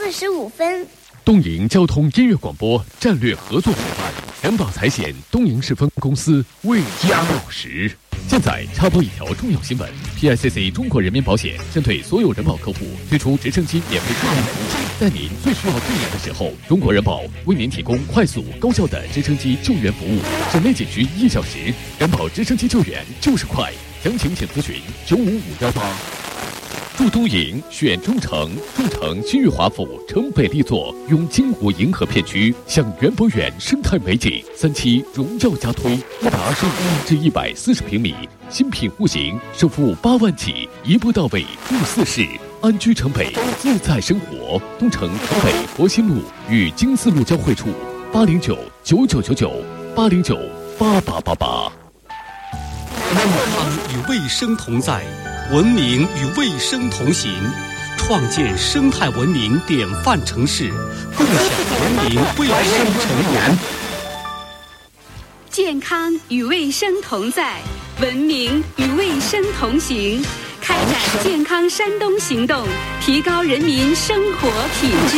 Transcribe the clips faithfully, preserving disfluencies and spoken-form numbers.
四十五分。 东营交通音乐广播战略合作伙伴人保财险东营市分公司为家报时。现在插播一条重要新闻 ：P I C C 中国人民保险针对所有人保客户推出直升机免费救援服务，在您最需要救援的时候，中国人保为您提供快速高效的直升机救援服务，省内仅需一小时。人保直升机救援就是快，详情请咨询九五五幺八。住东营，选中城，中城新域华府城北力作，拥金湖银河片区，享园博园生态美景，三期荣耀加推，一百二十五至一百四十平米，新品户型，首付八万起，一步到位住四室，安居城北，自在生活。东城城北博新路与京四路交汇处，八零九九九九九，八零九八八八八。 健康与卫生同在。文明与卫生同行，创建生态文明典范城市，共享文明卫生成员。 健康与卫生同在，文明与卫生同行，开展健康山东行动，提高人民生活品质。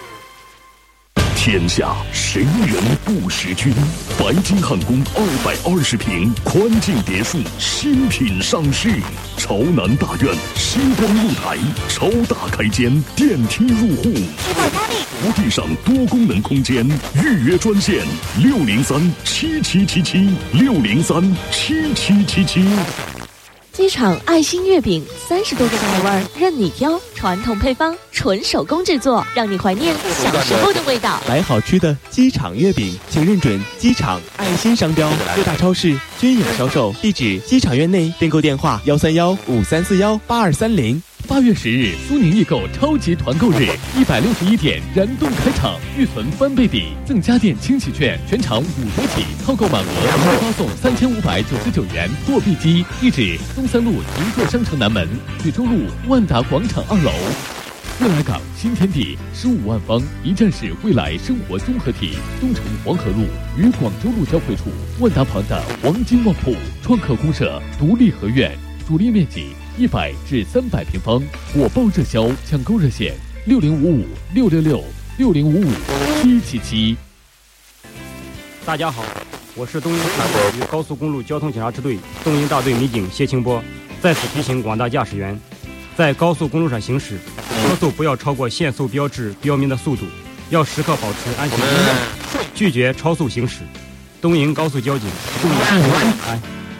天下谁人不识君？白金汉宫二百二十平宽境别墅新品上市，朝南大院，星光露台，超大开间，电梯入户，无地上多功能空间，预约专线六零三七七七七六零三七七七七。 机场爱心月饼，三十多个口味任你挑，传统配方，纯手工制作，让你怀念小时候的味道。 来好吃的机场月饼，请认准机场爱心商标，各大超市均有销售。地址：机场院内，订购电话：幺三幺五三四幺八二三零。 八月十日，苏宁易购超级团购日，一百六十一点燃动开场，预存翻倍抵，赠家电清洗券，全场五折起，套购满额发送三千五百九十九元货币机。地址：东三路银座商城南门，曲州路万达广场二楼。悦来港新天地，十五万方一站式未来生活综合体，东城黄河路与广州路交汇处，万达旁的黄金旺铺，创客公社独立合院，主力面积一百至三百平方，火爆热销，抢购热线六零五五六六六六零五五七七七。 大家好，我是东营市与高速公路交通警察支队东营大队民警谢清波，在此提醒广大驾驶员，在高速公路上行驶，车速不要超过限速标志标明的速度，要时刻保持安全音量，拒绝超速行驶。东营高速交警注意安全。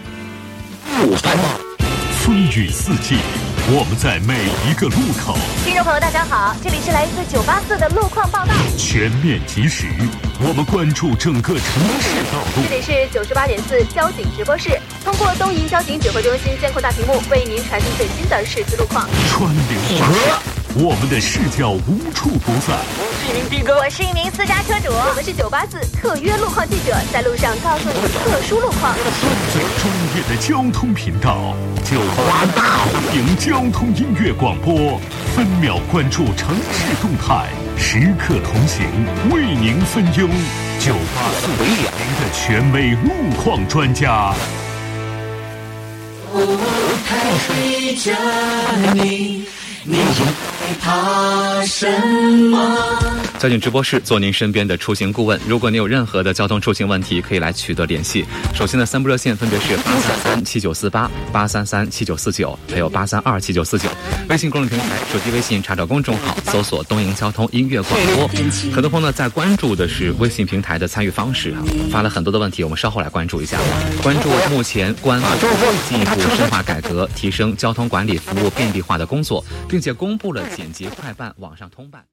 风雨四季，我们在每一个路口。 听众朋友大家好，这里是来自九八四的路况报道， 全面及时，我们关注整个城市道路。 这里是九十八点四交警直播室，通过东营交警指挥中心监控大屏幕为您传递最新的市区路况。 川流不息，我们的视角无处不在。 我是一名的哥，我是一名私家车主，我们是九八四特约路况记者，在路上告诉你特殊路况。 最专业的交通频道，九八大型交通音乐广播，分秒关注城市动态，时刻同行，为您分忧。九八四您的权威路况专家。 我陪着你，你害怕什么？ 交警直播室做您身边的出行顾问，如果您有任何的交通出行问题，可以来取得联系。首先的三部热线分别是八三三七九四八、八三三七九四九，还有八三二七九四九。微信公众平台，手机微信查找公众号，搜索东营交通音乐广播。很多朋友呢在关注的是微信平台的参与方式啊，发了很多的问题，我们稍后来关注一下。关注目前公安部进一步深化改革，提升交通管理服务便利化的工作，并且公布了简洁快办网上通办。